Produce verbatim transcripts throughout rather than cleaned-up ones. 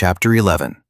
Chapter eleven.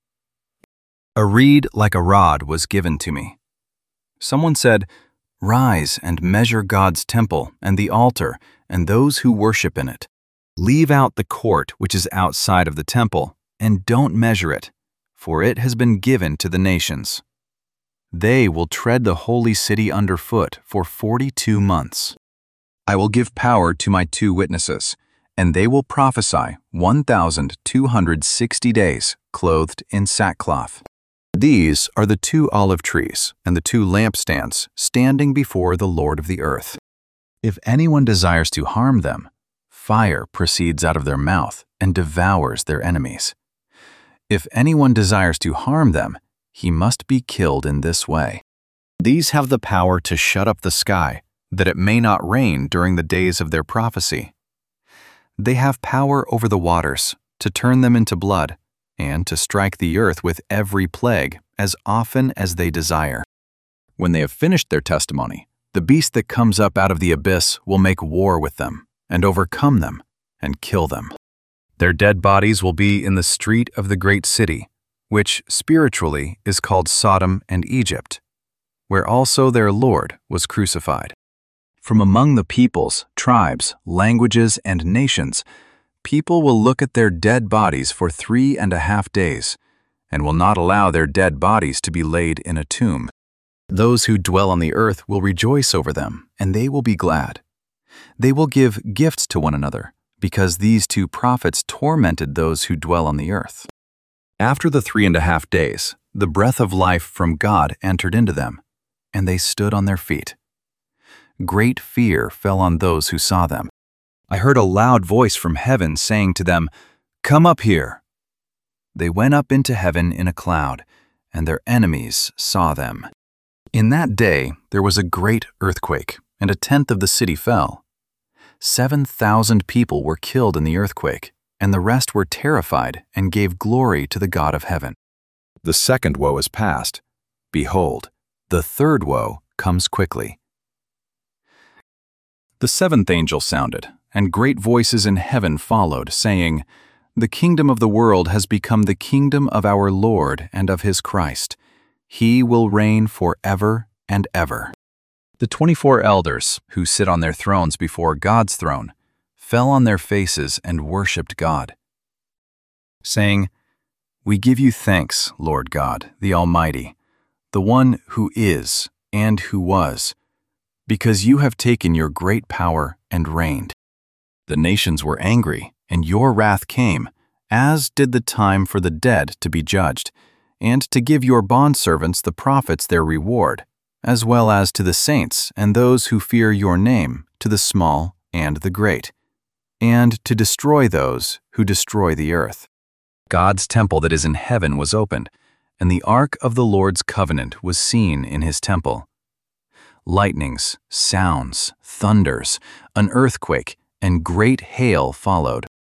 A reed like a rod was given to me. Someone said, "Rise and measure God's temple and the altar and those who worship in it. Leave out the court which is outside of the temple, and don't measure it, for it has been given to the nations. They will tread the holy city underfoot for forty-two months. I will give power to my two witnesses, and they will prophesy one thousand two hundred sixty days, clothed in sackcloth. These are the two olive trees and the two lampstands standing before the Lord of the earth. If anyone desires to harm them, fire proceeds out of their mouth and devours their enemies. If anyone desires to harm them, he must be killed in this way. These have the power to shut up the sky, that it may not rain during the days of their prophecy. They have power over the waters, to turn them into blood, and to strike the earth with every plague as often as they desire. When they have finished their testimony, the beast that comes up out of the abyss will make war with them, and overcome them, and kill them. Their dead bodies will be in the street of the great city, which spiritually is called Sodom and Egypt, where also their Lord was crucified. From among the peoples, tribes, languages, and nations, people will look at their dead bodies for three and a half days, and will not allow their dead bodies to be laid in a tomb. Those who dwell on the earth will rejoice over them, and they will be glad. They will give gifts to one another, because these two prophets tormented those who dwell on the earth. After the three and a half days, the breath of life from God entered into them, and they stood on their feet. Great fear fell on those who saw them. I heard a loud voice from heaven saying to them, "Come up here." They went up into heaven in a cloud, and their enemies saw them. In that day there was a great earthquake, and a tenth of the city fell. Seven thousand people were killed in the earthquake, and the rest were terrified and gave glory to the God of heaven. The second woe is past. Behold, the third woe comes quickly. The seventh angel sounded, and great voices in heaven followed, saying, "The kingdom of the world has become the kingdom of our Lord and of his Christ. He will reign forever and ever." The twenty-four elders, who sit on their thrones before God's throne, fell on their faces and worshipped God, saying, "We give you thanks, Lord God, the Almighty, the one who is and who was, because you have taken your great power and reigned. The nations were angry, and your wrath came, as did the time for the dead to be judged, and to give your bondservants the prophets their reward, as well as to the saints and those who fear your name, to the small and the great, and to destroy those who destroy the earth." God's temple that is in heaven was opened, and the ark of the Lord's covenant was seen in his temple. Lightnings, sounds, thunders, an earthquake, and great hail followed.